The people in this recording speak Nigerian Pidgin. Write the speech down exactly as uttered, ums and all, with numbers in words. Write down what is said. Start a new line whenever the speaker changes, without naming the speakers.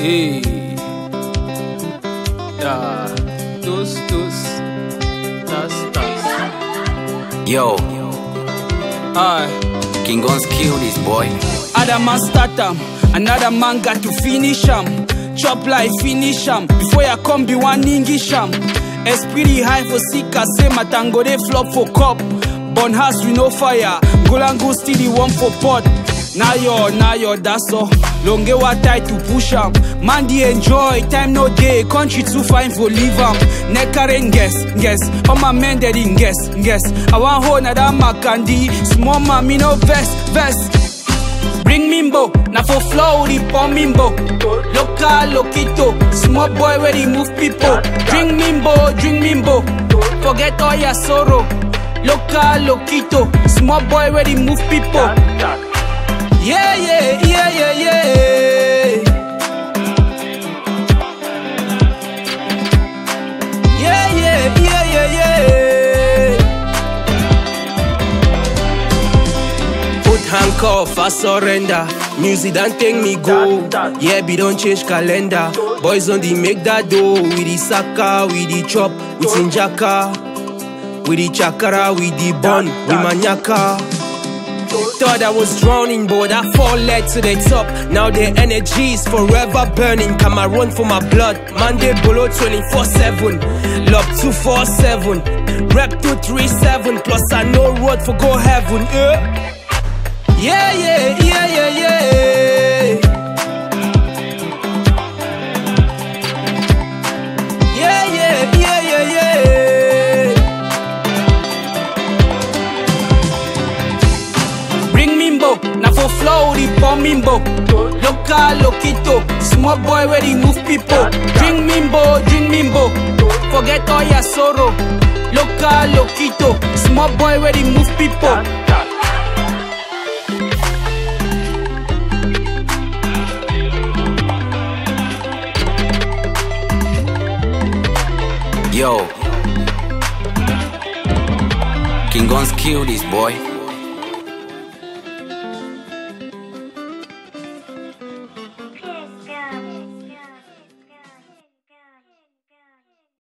Hey, yeah, those, those, that's, that's.
Yo,
Aye.
King Guns kill this boy.
Other man start am, another man got to finish am. Chop like finish am, before ya come be one English am. Esprit high for sika, say matango they flop for cup. Burn house we no fire, Golango still the one for pot. Now yo, now yo, that's all. Longe wa tight to push am. Man the enjoy, time no day, country too fine for leave am. Nekaren guess, guess, all my men they didn't guess, guess. I want hold na that makandi, small man me no vest, vest. Bring mimbo, na for flow the pon mimbo. Local lokito, small boy where he move people. Drink mimbo, drink mimbo, forget all your sorrow. Local lokito, small boy where he move people. Yeah, yeah, yeah, yeah, yeah. Yeah, yeah, yeah, yeah, yeah. Put handcuff, I surrender. Music don't take me go. Yeah, be don't change calendar. Boys on the make that dough. With the saka, with the chop, with injaka. With the chakara, with the bun, with manyaka. Thought I was drowning, but I fall led to the top. Now the energy is forever burning. Come I run for my blood. Monday below twenty-four seven. Love two four seven. Rep two three seven. Plus I know road for go heaven. Yeah, yeah, yeah, yeah, yeah, yeah. Yeah, yeah, yeah, yeah, yeah. Na for flow the pon mimbo. Local lokito, small boy where he move people. Drink mimbo, drink mimbo, forget all your sorrow. Local lokito, small boy where he move people.
Yo, King Guns kill this boy.